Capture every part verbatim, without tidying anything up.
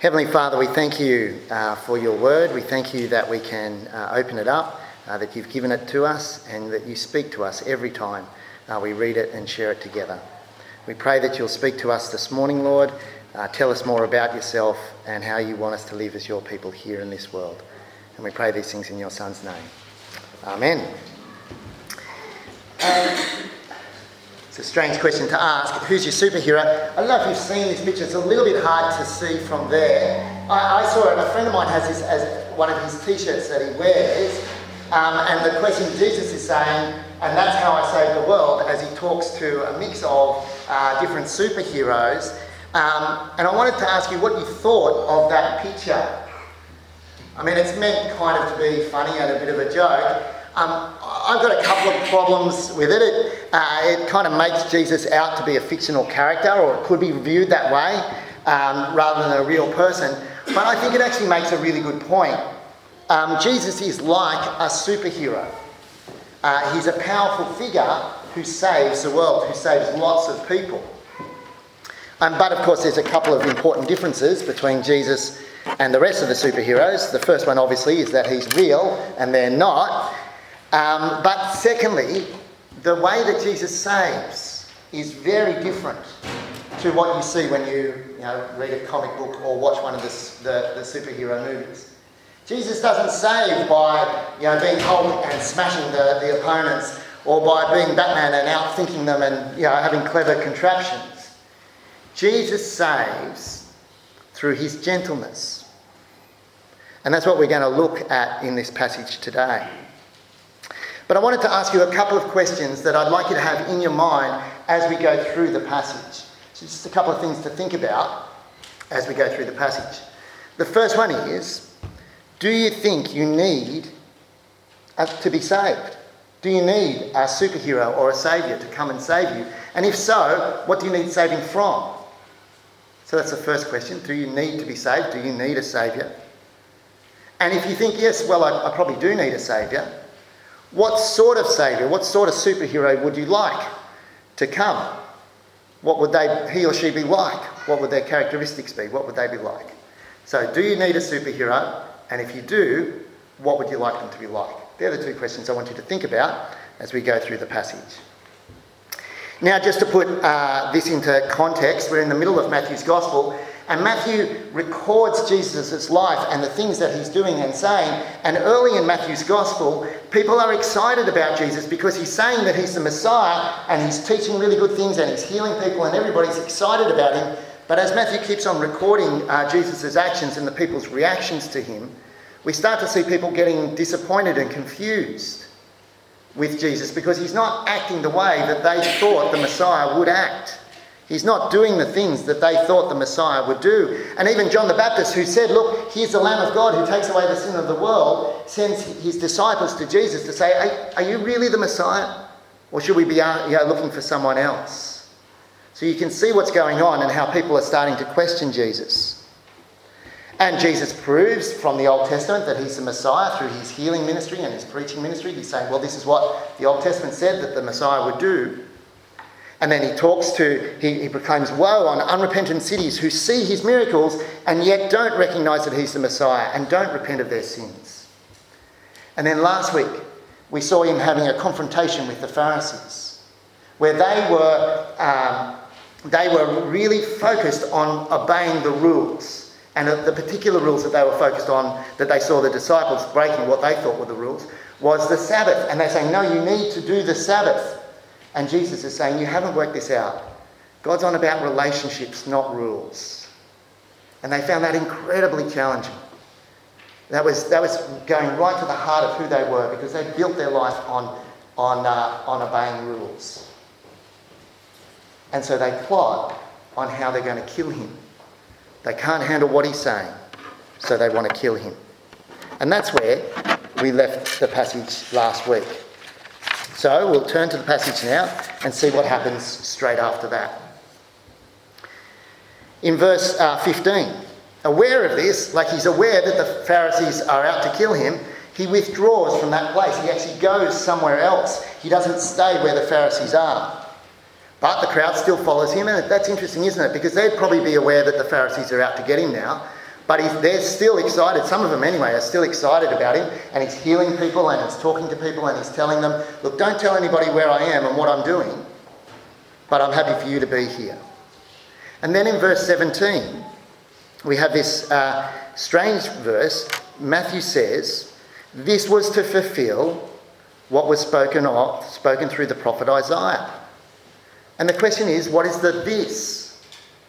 Heavenly Father, we thank you uh, for your word. We thank you that we can uh, open it up, uh, that you've given it to us, and that you speak to us every time uh, we read it and share it together. We pray that you'll speak to us this morning, Lord. Uh, tell us more about yourself and how you want us to live as your people here in this world. And we pray these things in your Son's name. Amen. Um, It's a strange question to ask. Who's your superhero? I don't know if you've seen this picture. It's a little bit hard to see from there. I, I saw it. A friend of mine has this as one of his T-shirts that he wears. Um, and the question Jesus is saying, and that's how I save the world, as he talks to a mix of uh, different superheroes. Um, and I wanted to ask you what you thought of that picture. I mean, it's meant kind of to be funny and a bit of a joke. Um, I've got a couple of problems with it. It, uh, it kind of makes Jesus out to be a fictional character, or it could be viewed that way, um, rather than a real person. But I think it actually makes a really good point. Um, Jesus is like a superhero. Uh, he's a powerful figure who saves the world, who saves lots of people. Um, but of course, there's a couple of important differences between Jesus and the rest of the superheroes. The first one, obviously, is that he's real and they're not. Um, but secondly, the way that Jesus saves is very different to what you see when you, you know, read a comic book or watch one of the, the, the superhero movies. Jesus doesn't save by, you know, being Hulk and smashing the, the opponents, or by being Batman and outthinking them and, you know, having clever contraptions. Jesus saves through his gentleness. And that's what we're going to look at in this passage today. But I wanted to ask you a couple of questions that I'd like you to have in your mind as we go through the passage. So just a couple of things to think about as we go through the passage. The first one is, do you think you need to be saved? Do you need a superhero or a saviour to come and save you? And if so, what do you need saving from? So that's the first question. Do you need to be saved? Do you need a saviour? And if you think, yes, well, I, I probably do need a saviour, what sort of saviour, what sort of superhero would you like to come? What would they, he or she be like? What would their characteristics be? What would they be like? So do you need a superhero? And if you do, what would you like them to be like? They're the two questions I want you to think about as we go through the passage. Now, just to put uh, this into context, we're in the middle of Matthew's Gospel, and Matthew records Jesus' life and the things that he's doing and saying. And early in Matthew's Gospel, people are excited about Jesus because he's saying that he's the Messiah and he's teaching really good things and he's healing people and everybody's excited about him. But as Matthew keeps on recording uh, Jesus' actions and the people's reactions to him, we start to see people getting disappointed and confused with Jesus because he's not acting the way that they thought the Messiah would act. He's not doing the things that they thought the Messiah would do. And even John the Baptist, who said, look, here's the Lamb of God who takes away the sin of the world, sends his disciples to Jesus to say, are, are you really the Messiah? Or should we be uh, you know, looking for someone else? So you can see what's going on and how people are starting to question Jesus. And Jesus proves from the Old Testament that he's the Messiah through his healing ministry and his preaching ministry. He's saying, well, this is what the Old Testament said that the Messiah would do. And then he talks to, he, he proclaims woe on unrepentant cities who see his miracles and yet don't recognise that he's the Messiah and don't repent of their sins. And then last week, we saw him having a confrontation with the Pharisees, where they were, um, they were really focused on obeying the rules. And the particular rules that they were focused on, that they saw the disciples breaking what they thought were the rules, was the Sabbath. And they're saying, no, you need to do the Sabbath. And Jesus is saying, you haven't worked this out. God's on about relationships, not rules. And they found that incredibly challenging. That was, that was going right to the heart of who they were, because they built their life on, on, uh, on obeying rules. And so they plot on how they're going to kill him. They can't handle what he's saying, so they want to kill him. And that's where we left the passage last week. So we'll turn to the passage now and see what happens straight after that. In verse uh, fifteen, aware of this, like he's aware that the Pharisees are out to kill him, he withdraws from that place. He actually goes somewhere else. He doesn't stay where the Pharisees are. But the crowd still follows him, and that's interesting, isn't it? Because they'd probably be aware that the Pharisees are out to get him now. But he's, they're still excited, some of them anyway, are still excited about him, and he's healing people and he's talking to people and he's telling them, look, don't tell anybody where I am and what I'm doing, but I'm happy for you to be here. And then in verse seventeen, we have this uh, strange verse. Matthew says, this was to fulfill what was spoken of, spoken through the prophet Isaiah. And the question is, what is the this?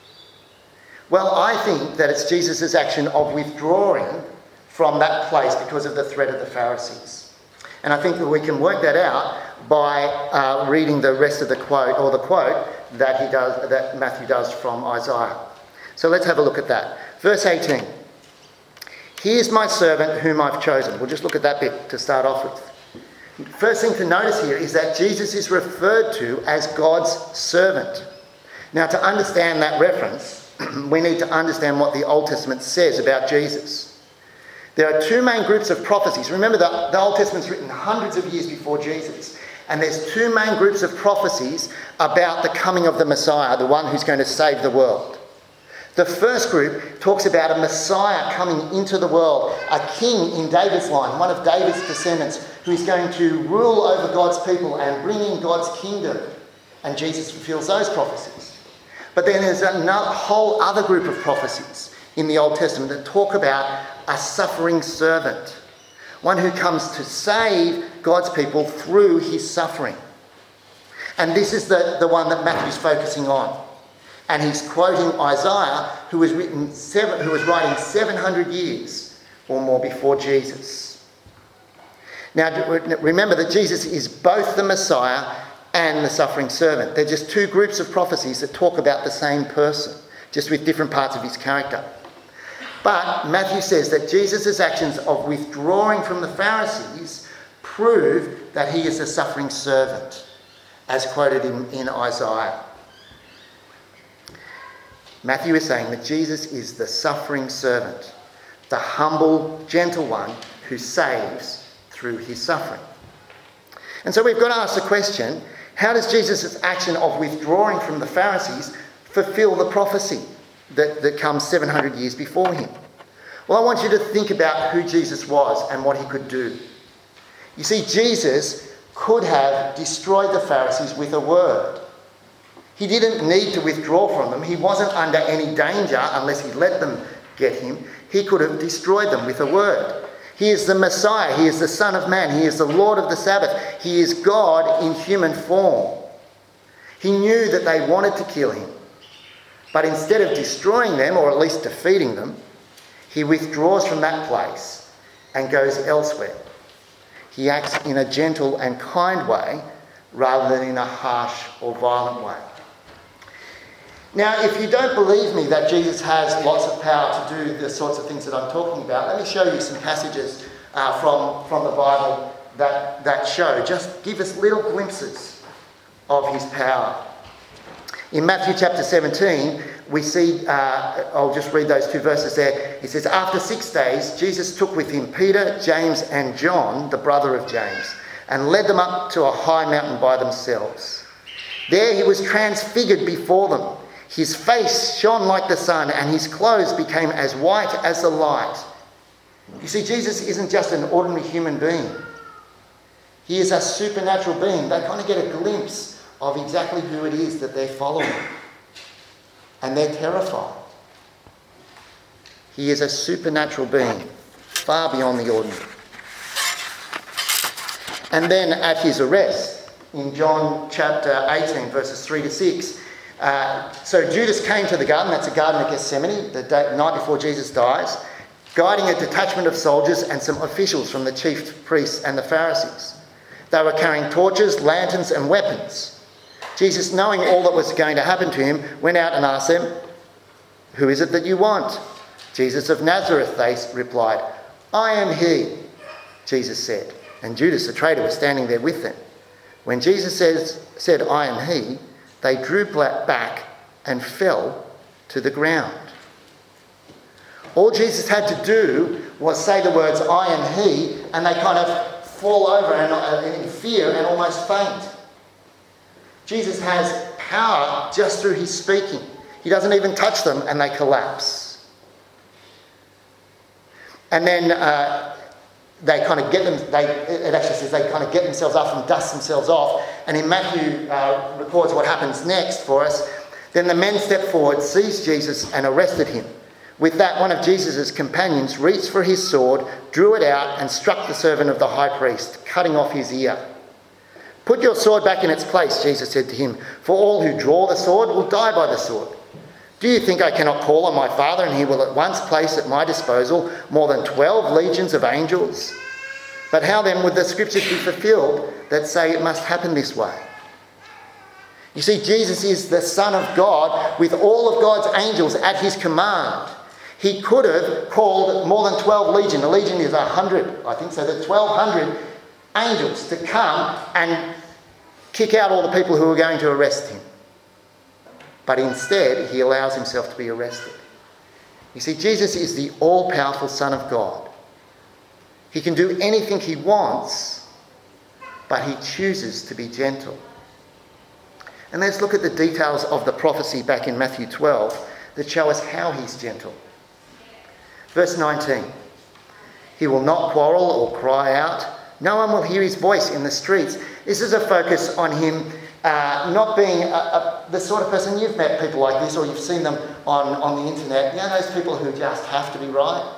Well, I think that it's Jesus' action of withdrawing from that place because of the threat of the Pharisees. And I think that we can work that out by uh, reading the rest of the quote, or the quote that he does, that Matthew does from Isaiah. So let's have a look at that. Verse eighteen. Here's my servant whom I've chosen. We'll just look at that bit to start off with. First thing to notice here is that Jesus is referred to as God's servant. Now, to understand that reference, we need to understand what the Old Testament says about Jesus. There are two main groups of prophecies. Remember that the Old Testament's written hundreds of years before Jesus. And there's two main groups of prophecies about the coming of the Messiah, the one who's going to save the world. The first group talks about a Messiah coming into the world, a king in David's line, one of David's descendants, who is going to rule over God's people and bring in God's kingdom. And Jesus fulfills those prophecies. But then there's a whole other group of prophecies in the Old Testament that talk about a suffering servant, one who comes to save God's people through his suffering. And this is the, the one that Matthew's focusing on. And he's quoting Isaiah, who was written seven, who was writing seven hundred years or more before Jesus. Now, remember that Jesus is both the Messiah and the suffering servant. They're just two groups of prophecies that talk about the same person, just with different parts of his character. But Matthew says that Jesus' actions of withdrawing from the Pharisees prove that he is a suffering servant, as quoted in, in Isaiah. Matthew is saying that Jesus is the suffering servant, the humble, gentle one who saves through his suffering. And so we've got to ask the question, how does Jesus' action of withdrawing from the Pharisees fulfill the prophecy that, that comes seven hundred years before him? Well, I want you to think about who Jesus was and what he could do. You see, Jesus could have destroyed the Pharisees with a word. He didn't need to withdraw from them. He wasn't under any danger unless he let them get him. He could have destroyed them with a word. He is the Messiah. He is the Son of Man. He is the Lord of the Sabbath. He is God in human form. He knew that they wanted to kill him. But instead of destroying them, or at least defeating them, he withdraws from that place and goes elsewhere. He acts in a gentle and kind way rather than in a harsh or violent way. Now, if you don't believe me that Jesus has lots of power to do the sorts of things that I'm talking about, let me show you some passages uh, from, from the Bible that, that show, just give us little glimpses of his power. In Matthew chapter seventeen, we see, uh, I'll just read those two verses there. It says, after six days, Jesus took with him Peter, James and John, the brother of James, and led them up to a high mountain by themselves. There he was transfigured before them. His face shone like the sun, and his clothes became as white as the light. You see, Jesus isn't just an ordinary human being. He is a supernatural being. They kind of get a glimpse of exactly who it is that they're following. And they're terrified. He is a supernatural being, far beyond the ordinary. And then at his arrest, in John chapter eighteen, verses three to six, Uh, so Judas came to the garden, that's the Garden of Gethsemane, the day, night before Jesus dies, guiding a detachment of soldiers and some officials from the chief priests and the Pharisees. They were carrying torches, lanterns and weapons. Jesus, knowing all that was going to happen to him, went out and asked them, "Who is it that you want?" "Jesus of Nazareth," they replied. "I am he," Jesus said. And Judas, the traitor, was standing there with them. When Jesus says, said, "I am he," they drew back and fell to the ground. All Jesus had to do was say the words, "I am he," and they kind of fall over and in fear and almost faint. Jesus has power just through his speaking. He doesn't even touch them and they collapse. And then uh, they kind of get them, they, it actually says they kind of get themselves up and dust themselves off. And in Matthew uh, records what happens next for us. Then the men stepped forward, seized Jesus and arrested him. With that, one of Jesus' companions reached for his sword, drew it out and struck the servant of the high priest, cutting off his ear. "Put your sword back in its place," Jesus said to him, "for all who draw the sword will die by the sword. Do you think I cannot call on my Father and he will at once place at my disposal more than twelve legions of angels? But how then would the scriptures be fulfilled that say it must happen this way?" You see, Jesus is the Son of God with all of God's angels at his command. He could have called more than twelve legion. A legion is one hundred, I think, so that twelve hundred angels to come and kick out all the people who are going to arrest him. But instead, he allows himself to be arrested. You see, Jesus is the all-powerful Son of God. He can do anything he wants, but he chooses to be gentle. And let's look at the details of the prophecy back in Matthew twelve that show us how he's gentle. Verse nineteen. "He will not quarrel or cry out. No one will hear his voice in the streets." This is a focus on him uh, not being a, a, the sort of person, you've met people like this or you've seen them on, on the internet. You know those people who just have to be right?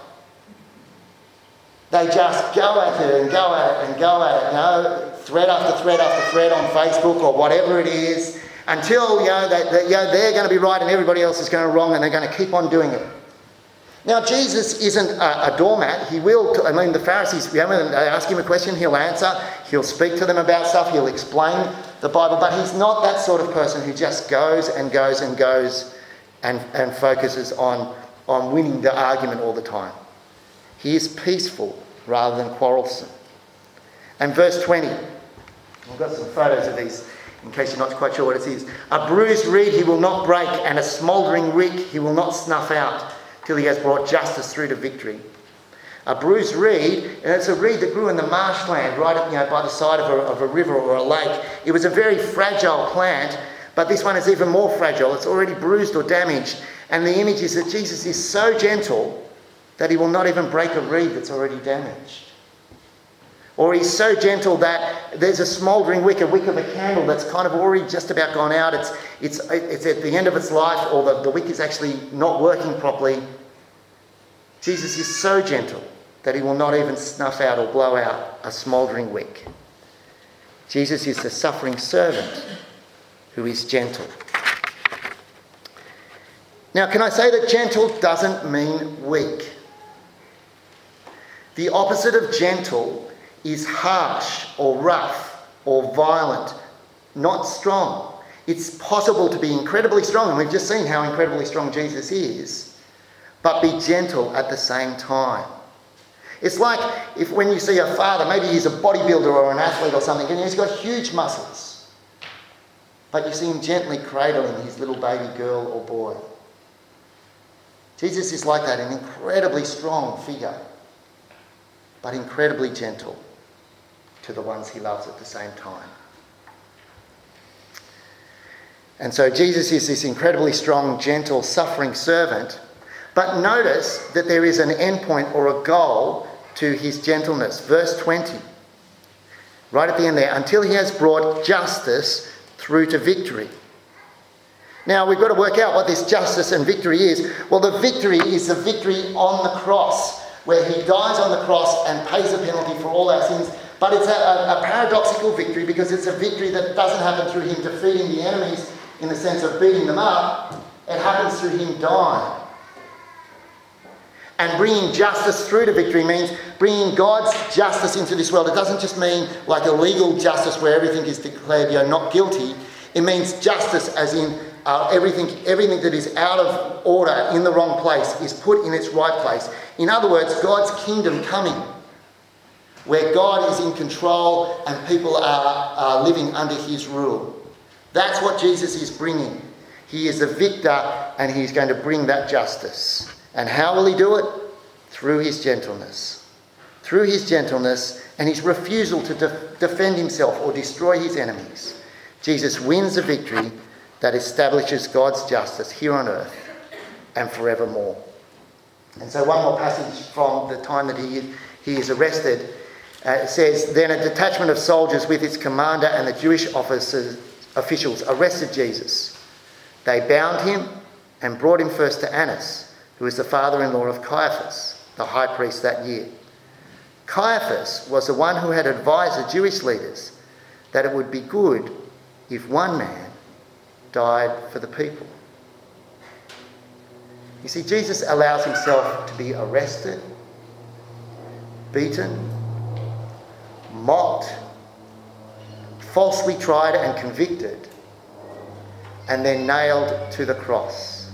They just go at it and go at it and go at it, you know, thread after thread after thread on Facebook or whatever it is, until, you know, they, they, you know, they're going to be right and everybody else is going wrong, and they're going to keep on doing it. Now, Jesus isn't a, a doormat. He will, I mean, the Pharisees, you know, when they ask him a question, he'll answer, he'll speak to them about stuff, he'll explain the Bible, but he's not that sort of person who just goes and goes and goes and, and focuses on, on winning the argument all the time. He is peaceful rather than quarrelsome. And verse twenty, I've got some photos of these in case you're not quite sure what it is. "A bruised reed he will not break, and a smouldering wick he will not snuff out, till he has brought justice through to victory." A bruised reed, and it's a reed that grew in the marshland right up, you know, by the side of a, of a river or a lake. It was a very fragile plant, but this one is even more fragile. It's already bruised or damaged. And the image is that Jesus is so gentle that he will not even break a reed that's already damaged. Or he's so gentle that there's a smouldering wick, a wick of a candle that's kind of already just about gone out. It's it's it's at the end of its life, or the, the wick is actually not working properly. Jesus is so gentle that he will not even snuff out or blow out a smouldering wick. Jesus is the suffering servant who is gentle. Now, can I say that gentle doesn't mean weak? The opposite of gentle is harsh or rough or violent, not strong. It's possible to be incredibly strong, and we've just seen how incredibly strong Jesus is, but be gentle at the same time. It's like if when you see a father, maybe he's a bodybuilder or an athlete or something, and he's got huge muscles, but you see him gently cradling his little baby girl or boy. Jesus is like that, an incredibly strong figure, but incredibly gentle to the ones he loves at the same time. And so Jesus is this incredibly strong, gentle, suffering servant, but notice that there is an endpoint or a goal to his gentleness. Verse twenty, right at the end there, "until he has brought justice through to victory." Now, we've got to work out what this justice and victory is. Well, the victory is the victory on the cross, where he dies on the cross and pays a penalty for all our sins. But it's a, a, a paradoxical victory, because it's a victory that doesn't happen through him defeating the enemies in the sense of beating them up. It happens through him dying. And bringing justice through to victory means bringing God's justice into this world. It doesn't just mean like a legal justice where everything is declared, you know, not guilty. It means justice as in uh, everything, everything that is out of order, in the wrong place, is put in its right place. In other words, God's kingdom coming, where God is in control and people are, are living under his rule. That's what Jesus is bringing. He is the victor, and he's going to bring that justice. And how will he do it? Through his gentleness. Through his gentleness and his refusal to de- defend himself or destroy his enemies, Jesus wins a victory that establishes God's justice here on earth and forevermore. And so one more passage from the time that he, he is arrested. Uh, it says, then a detachment of soldiers with its commander and the Jewish officers, officials arrested Jesus. They bound him and brought him first to Annas, who was the father-in-law of Caiaphas, the high priest that year. Caiaphas was the one who had advised the Jewish leaders that it would be good if one man died for the people. You see, Jesus allows himself to be arrested, beaten, mocked, falsely tried and convicted, and then nailed to the cross.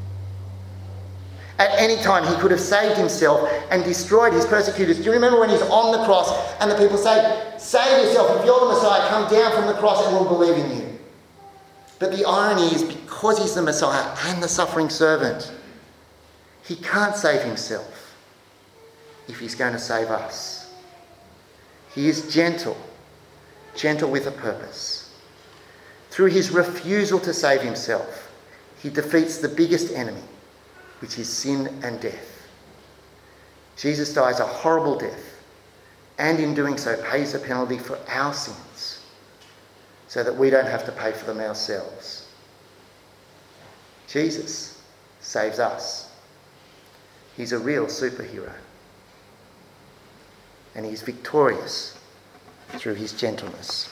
At any time he could have saved himself and destroyed his persecutors. Do you remember when he's on the cross and the people say, save yourself, if you're the Messiah, come down from the cross and we'll believe in you. But the irony is, because he's the Messiah and the suffering servant, he can't save himself if he's going to save us. He is gentle, gentle with a purpose. Through his refusal to save himself, he defeats the biggest enemy, which is sin and death. Jesus dies a horrible death, and in doing so pays the penalty for our sins, so that we don't have to pay for them ourselves. Jesus saves us. He's a real superhero. And he's victorious through his gentleness.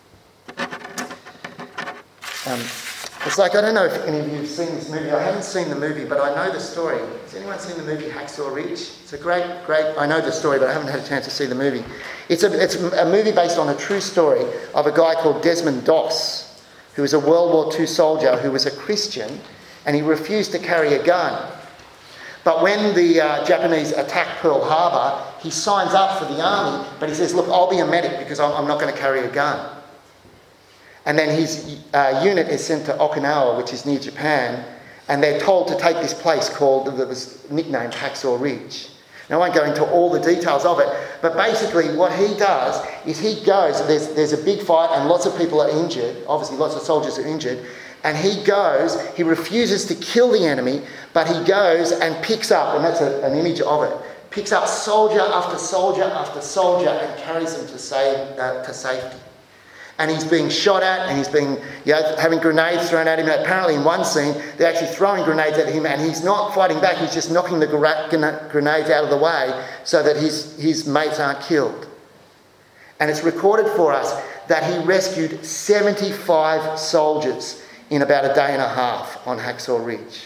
Um, it's like, I don't know if any of you have seen this movie. I haven't seen the movie, but I know the story. Has anyone seen the movie Hacksaw Ridge? It's a great, great... I know the story, but I haven't had a chance to see the movie. It's a, it's a movie based on a true story of a guy called Desmond Doss, who was a World War Two soldier who was a Christian, and he refused to carry a gun. But when the uh, Japanese attacked Pearl Harbor, he signs up for the army, but he says, look, I'll be a medic because I'm, I'm not going to carry a gun. And then his uh, unit is sent to Okinawa, which is near Japan, and they're told to take this place called, that was nicknamed Hacksaw Ridge. Now, I won't go into all the details of it, but basically what he does is he goes, there's, there's a big fight and lots of people are injured, obviously lots of soldiers are injured, and he goes, he refuses to kill the enemy, but he goes and picks up, and that's a, an image of it, picks up soldier after soldier after soldier and carries them to, save, uh, to safety. And he's being shot at, and he's being, you know, having grenades thrown at him. And apparently in one scene, they're actually throwing grenades at him, and he's not fighting back, he's just knocking the gra- grenades out of the way so that his, his mates aren't killed. And it's recorded for us that he rescued seventy-five soldiers in about a day and a half on Hacksaw Ridge.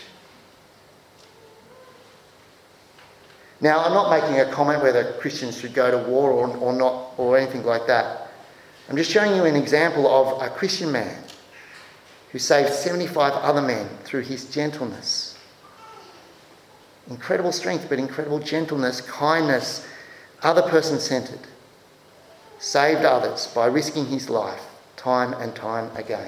Now, I'm not making a comment whether Christians should go to war or, or not, or anything like that. I'm just showing you an example of a Christian man who saved seventy-five other men through his gentleness. Incredible strength, but incredible gentleness, kindness, other person-centred. Saved others by risking his life time and time again.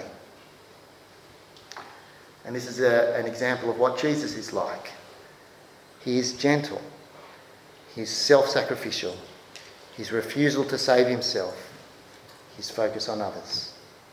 And this is a, an example of what Jesus is like. He is gentle. He's self-sacrificial. His refusal to save himself. His focus on others.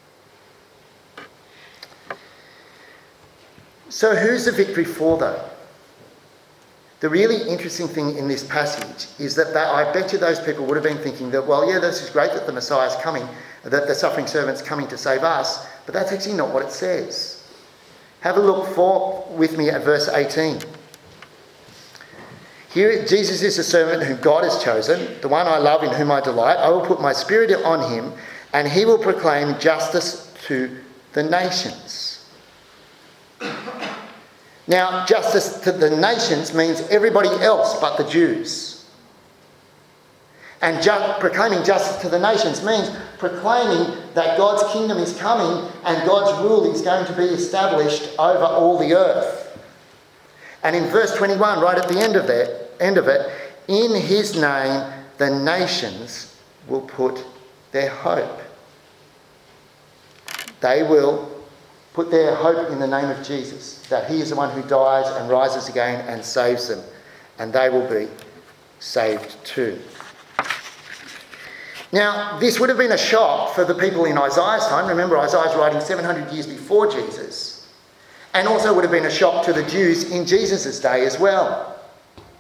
So who's the victory for, though? The really interesting thing in this passage is that, that I bet you those people would have been thinking that, well, yeah, this is great that the Messiah's coming, that the suffering servant's coming to save us, but that's actually not what it says. Have a look for, with me at verse eighteen. Here, Jesus is the servant whom God has chosen, the one I love, in whom I delight. I will put my spirit on him, and he will proclaim justice to the nations. Now, justice to the nations means everybody else but the Jews. And ju- proclaiming justice to the nations means proclaiming that God's kingdom is coming and God's rule is going to be established over all the earth. And in verse twenty-one, right at the end of it, end of it, in his name the nations will put their hope. They will put their hope in the name of Jesus, that he is the one who dies and rises again and saves them, and they will be saved too. Now, this would have been a shock for the people in Isaiah's time. Remember, Isaiah's writing seven hundred years before Jesus, and also would have been a shock to the Jews in Jesus' day as well.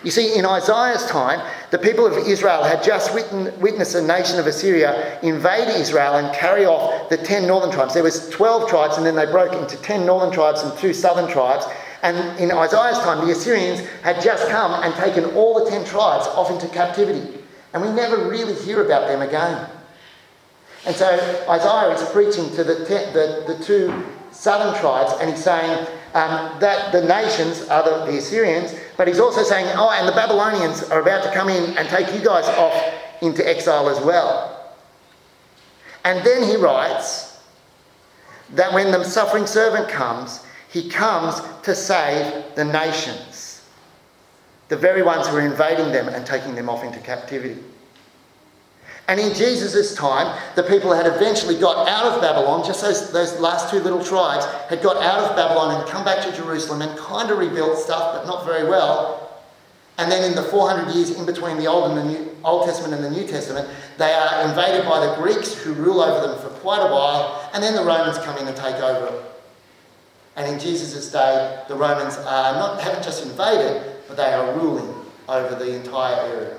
You see, in Isaiah's time, the people of Israel had just witnessed a nation of Assyria invade Israel and carry off the ten northern tribes. There was twelve tribes, and then they broke into ten northern tribes and two southern tribes. And in Isaiah's time, the Assyrians had just come and taken all the ten tribes off into captivity. And we never really hear about them again. And so Isaiah is preaching to the, ten, the, the two southern tribes, and he's saying um, that the nations are the, the Assyrians, but he's also saying, oh, and the Babylonians are about to come in and take you guys off into exile as well. And then he writes that when the suffering servant comes, he comes to save the nations, the very ones who are invading them and taking them off into captivity. And in Jesus' time, the people had eventually got out of Babylon, just those, those last two little tribes had got out of Babylon and come back to Jerusalem and kind of rebuilt stuff, but not very well. And then in the four hundred years in between the Old and the New, Old Testament and the New Testament, they are invaded by the Greeks, who rule over them for quite a while, and then the Romans come in and take over it. And in Jesus' day, the Romans are not, haven't just invaded, but they are ruling over the entire area.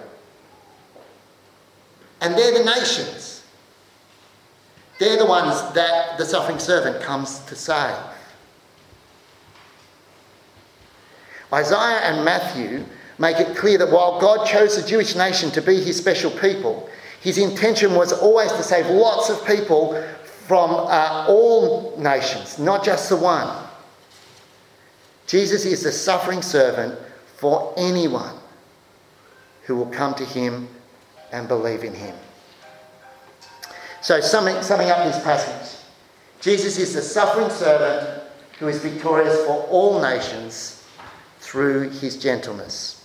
And they're the nations. They're the ones that the suffering servant comes to save. Isaiah and Matthew make it clear that while God chose the Jewish nation to be his special people, his intention was always to save lots of people from uh, all nations, not just the one. Jesus is the suffering servant for anyone who will come to him and believe in him. So summing, summing up this passage, Jesus is the suffering servant who is victorious for all nations through his gentleness.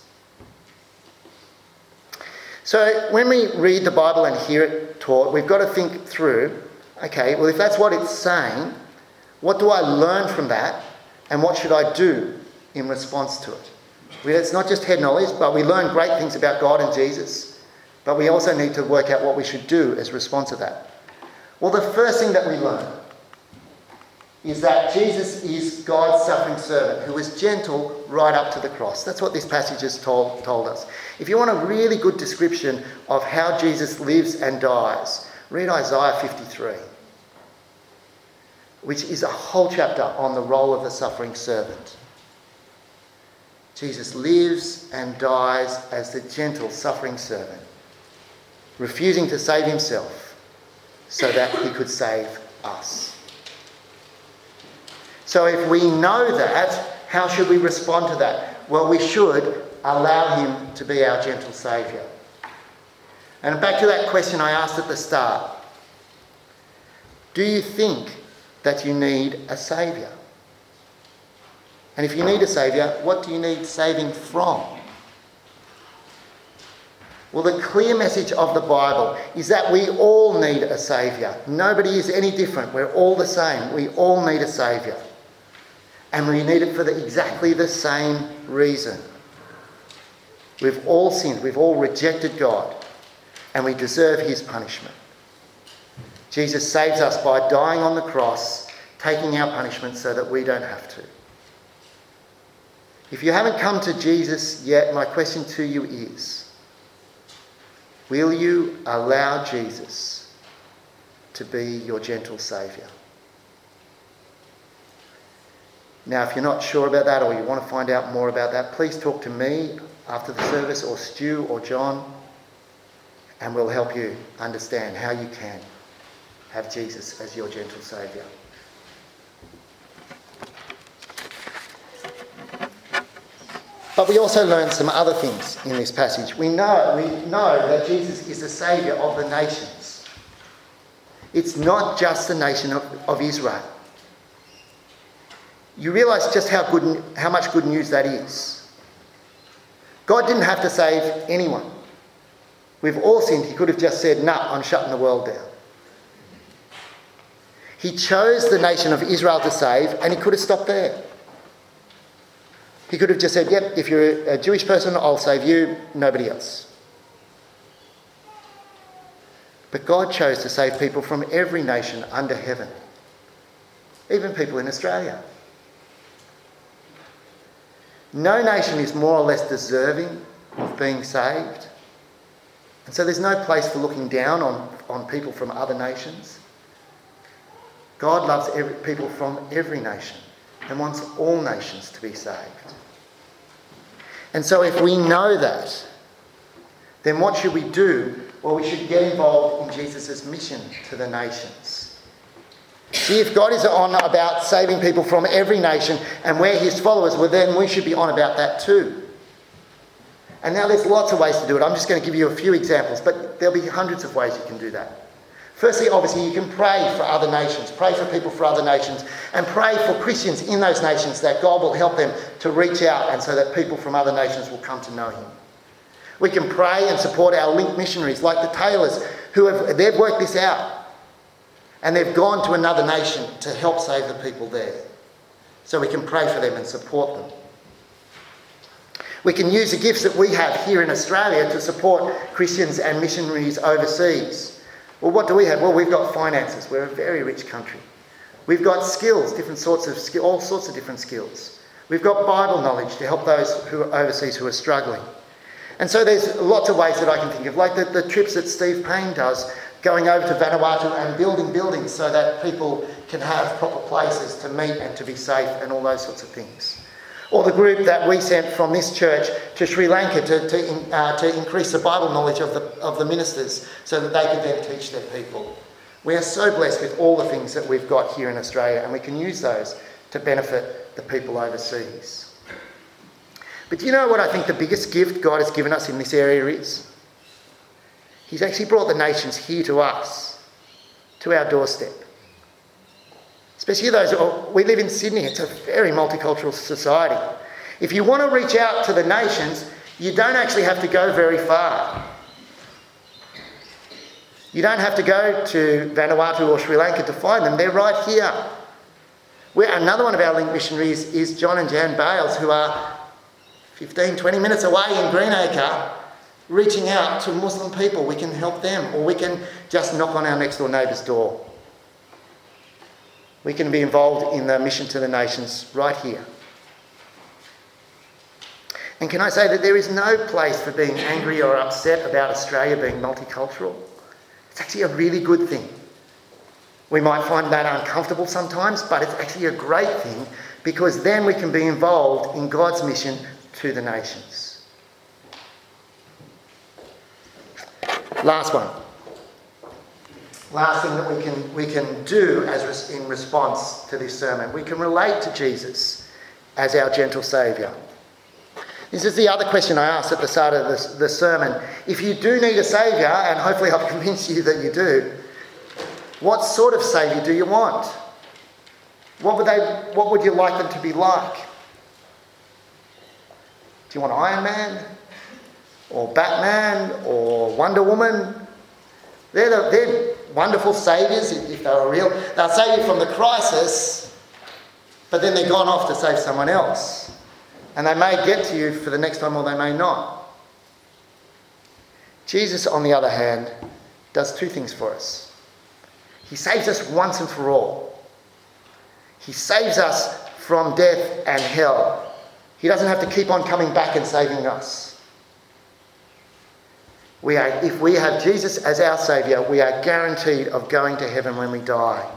So when we read the Bible and hear it taught, we've got to think through, okay, well, if that's what it's saying, what do I learn from that, and what should I do in response to it? It's not just head knowledge, but we learn great things about God and Jesus. But we also need to work out what we should do as a response to that. Well, the first thing that we learn is that Jesus is God's suffering servant who was gentle right up to the cross. That's what this passage has told, told us. If you want a really good description of how Jesus lives and dies, read Isaiah fifty-three, which is a whole chapter on the role of the suffering servant. Jesus lives and dies as the gentle suffering servant, refusing to save himself so that he could save us. So if we know that, how should we respond to that? Well, we should allow him to be our gentle saviour. And back to that question I asked at the start. Do you think that you need a saviour? And if you need a saviour, what do you need saving from? Well, the clear message of the Bible is that we all need a saviour. Nobody is any different. We're all the same. We all need a saviour. And we need it for the, exactly the same reason. We've all sinned. We've all rejected God. And we deserve his punishment. Jesus saves us by dying on the cross, taking our punishment so that we don't have to. If you haven't come to Jesus yet, my question to you is, will you allow Jesus to be your gentle saviour? Now, if you're not sure about that or you want to find out more about that, please talk to me after the service, or Stu or John, and we'll help you understand how you can have Jesus as your gentle saviour. But we also learn some other things in this passage. We know, we know that Jesus is the saviour of the nations. It's not just the nation of, of Israel. You realise just how good, how much good news that is. God didn't have to save anyone. We've all sinned. He could have just said, nah, I'm shutting the world down. He chose the nation of Israel to save, and he could have stopped there. He could have just said, yep, if you're a Jewish person, I'll save you, nobody else. But God chose to save people from every nation under heaven, even people in Australia. No nation is more or less deserving of being saved. And so there's no place for looking down on, on people from other nations. God loves every, people from every nation and wants all nations to be saved. And so if we know that, then what should we do? Well, we should get involved in Jesus' mission to the nations. See, if God is on about saving people from every nation and we're his followers, well, then we should be on about that too. And now there's lots of ways to do it. I'm just going to give you a few examples, but there'll be hundreds of ways you can do that. Firstly, obviously, you can pray for other nations, pray for people for other nations, and pray for Christians in those nations that God will help them to reach out and so that people from other nations will come to know him. We can pray and support our link missionaries like the Taylors, who have they've worked this out and they've gone to another nation to help save the people there. So we can pray for them and support them. We can use the gifts that we have here in Australia to support Christians and missionaries overseas. Well, what do we have? Well, we've got finances. We're a very rich country. We've got skills, different sorts of skills, all sorts of different skills. We've got Bible knowledge to help those who are overseas who are struggling. And so there's lots of ways that I can think of, like the, the trips that Steve Payne does, going over to Vanuatu and building buildings so that people can have proper places to meet and to be safe and all those sorts of things. Or the group that we sent from this church to Sri Lanka to, to, uh, to increase the Bible knowledge of the, of the ministers so that they could then teach their people. We are so blessed with all the things that we've got here in Australia, and we can use those to benefit the people overseas. But do you know what I think the biggest gift God has given us in this area is? He's actually brought the nations here to us, to our doorstep. Especially those, we live in Sydney, it's a very multicultural society. If you want to reach out to the nations, you don't actually have to go very far. You don't have to go to Vanuatu or Sri Lanka to find them, they're right here. We're, another one of our link missionaries is John and Jan Bales, who are fifteen, twenty minutes away in Greenacre, reaching out to Muslim people. We can help them, or we can just knock on our next door neighbour's door. We can be involved in the mission to the nations right here. And can I say that there is no place for being angry or upset about Australia being multicultural? It's actually a really good thing. We might find that uncomfortable sometimes, but it's actually a great thing because then we can be involved in God's mission to the nations. Last one. Last thing that we can we can do as in response to this sermon, we can relate to Jesus as our gentle Saviour. This is the other question I asked at the start of this, the sermon. If you do need a saviour, and hopefully I've convinced you that you do, what sort of saviour do you want? What would they? What would you like them to be like? Do you want Iron Man, or Batman, or Wonder Woman? They're, the, they're wonderful saviours if they were real. They'll save you from the crisis, but then they're gone off to save someone else. And they may get to you for the next time or they may not. Jesus, on the other hand, does two things for us. He saves us once and for all. He saves us from death and hell. He doesn't have to keep on coming back and saving us. We are, if we have Jesus as our Saviour, we are guaranteed of going to heaven when we die.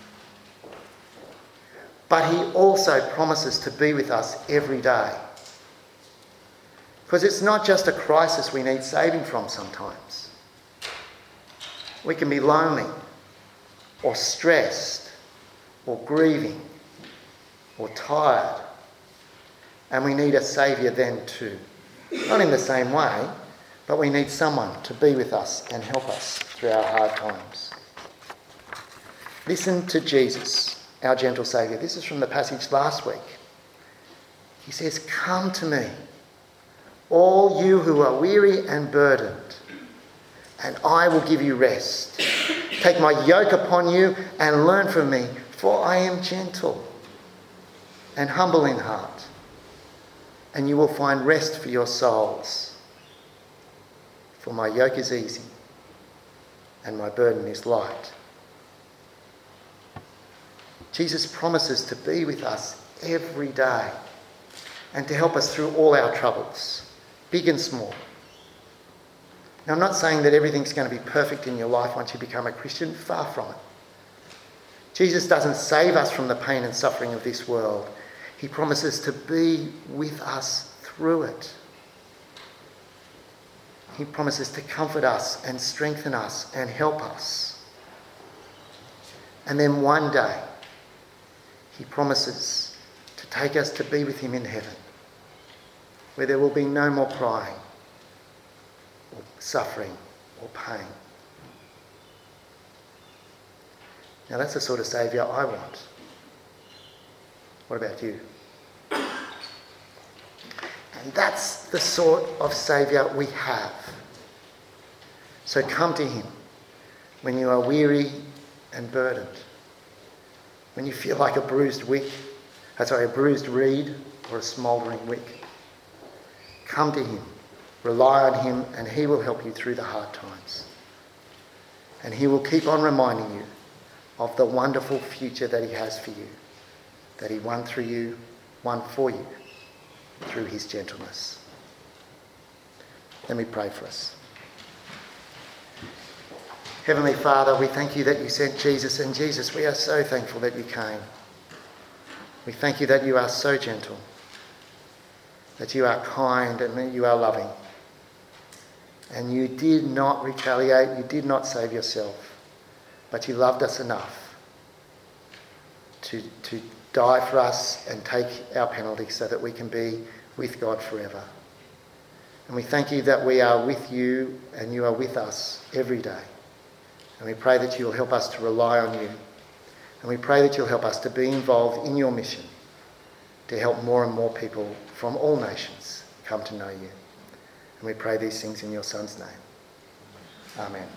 But he also promises to be with us every day. Because it's not just a crisis we need saving from sometimes. We can be lonely, or stressed, or grieving, or tired. And we need a saviour then too. Not in the same way, but we need someone to be with us and help us through our hard times. Listen to Jesus, our gentle Saviour. This is from the passage last week. He says, "Come to me, all you who are weary and burdened, and I will give you rest. Take my yoke upon you and learn from me, for I am gentle and humble in heart, and you will find rest for your souls. For my yoke is easy and my burden is light." Jesus promises to be with us every day and to help us through all our troubles big and small. Now, I'm not saying that everything's going to be perfect in your life once you become a Christian. Far from it. Jesus doesn't save us from the pain and suffering of this world. He promises to be with us through it. He promises to comfort us and strengthen us and help us. And then one day, he promises to take us to be with him in heaven, where there will be no more crying or suffering or pain. Now that's the sort of saviour I want. What about you? And that's the sort of saviour we have. So come to him when you are weary and burdened, when you feel like a bruised wick, uh, sorry, a bruised reed or a smouldering wick. Come to him, rely on him, and he will help you through the hard times. And he will keep on reminding you of the wonderful future that he has for you, that he won through you, won for you through his gentleness. Let me pray for us. Heavenly Father, we thank you that you sent Jesus, and Jesus, we are so thankful that you came. We thank you that you are so gentle, that you are kind, and that you are loving. And you did not retaliate, you did not save yourself, but you loved us enough to, to die for us and take our penalty so that we can be with God forever. And we thank you that we are with you and you are with us every day. And we pray that you'll help us to rely on you. And we pray that you'll help us to be involved in your mission to help more and more people from all nations come to know you. And we pray these things in your Son's name. Amen.